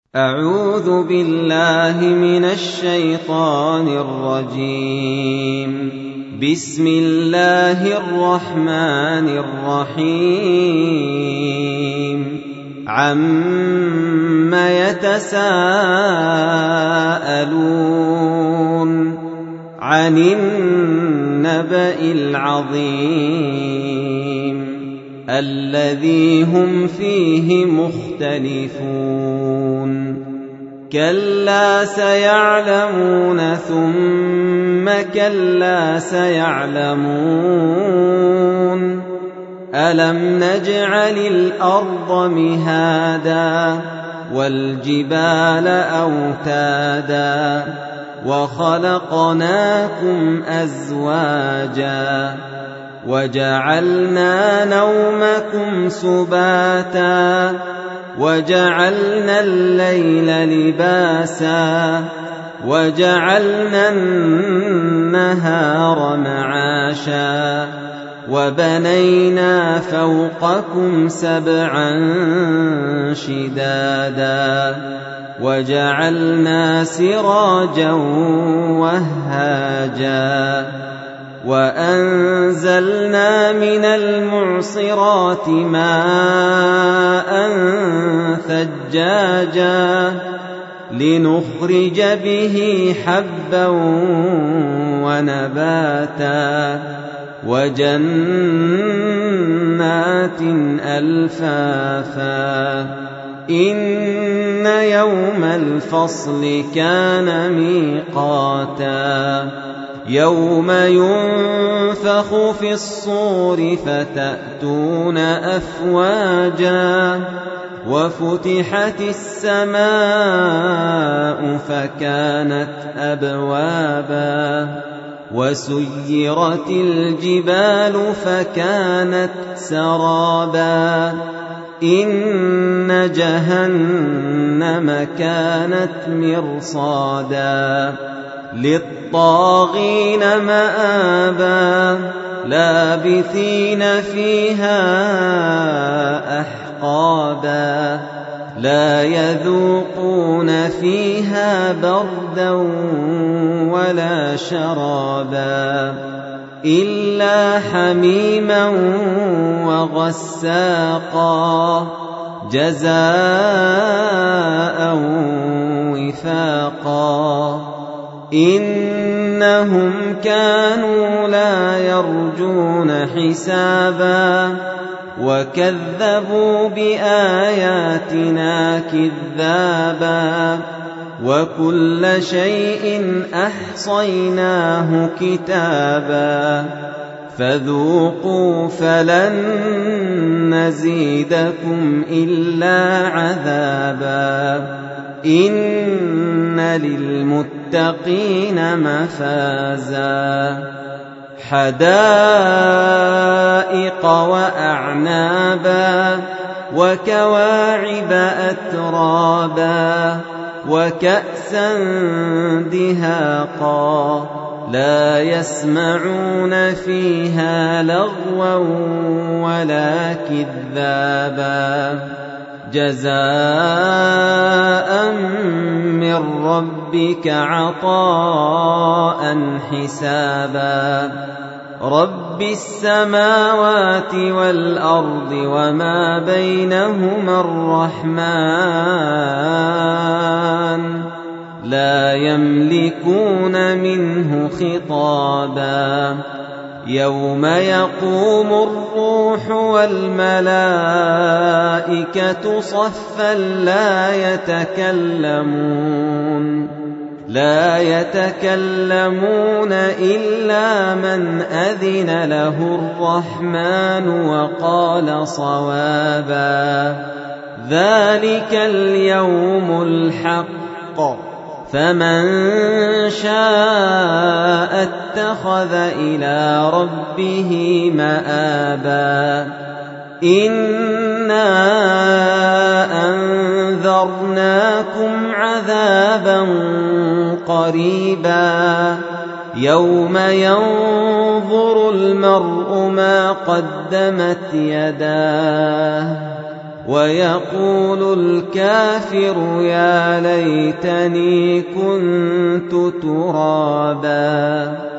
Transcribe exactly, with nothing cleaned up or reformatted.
أعوذ بالله من الشيطان الرجيم. بسم الله الرحمن الرحيم. عَمَّ يتساءلون عن النبأ العظيم الذي هم فيه مختلفون. كلا سيعلمون ثم كلا سيعلمون. ألم نجعل الأرض مهادا والجبال أوتادا وخلقناكم أزواجا وجعلنا نومكم سباتا وجعلنا الليل لباسا وجعلنا النهار معاشا وبنينا فوقكم سبعا شدادا وجعلنا سراجا وهاجا وأنزلنا من المعصرات ماء ثجاجا لنخرج به حبا ونباتا وجنات ألفافا. إن يوم الفصل كان ميقاتا. يوم ينفخ في الصور فتأتون أفواجا وفتحت السماء فكانت أبوابا وسيرت الجبال فكانت سرابا. إن جهنم كانت مرصادا للطاغين مآبا لابثين فيها أحقابا لا يذوقون فيها بردا ولا شرابا إلا حميما وغساقا جزاء وفاقا. إنهم كانوا لا يرجون حسابا وكذبوا بآياتنا كذابا وكل شيء أحصيناه كتابا فذوقوا فلن نزيدكم إلا عذابا. إن للمتقين مفازا حدائق وأعنابا وكواعب أترابا وكأسا دهاقا لا يسمعون فيها لغوا ولا كذابا جزاء من ربك عطاء حسابا. رب السماوات والأرض وما بينهما الرحمن لا يملكون منه خطابا. يوم يقوم الروح والملائكة صفا لا يتكلمون لا يتكلمون إلا من أذن له الرحمن وقال صوابا. ذلك اليوم الحق فمن شاء اتخذ إلى ربه مآبا. إنا أنذرناكم عذابا قريبا يوم ينظر المرء ما قدمت يداه ويقول الكافر يا ليتني كنت ترابا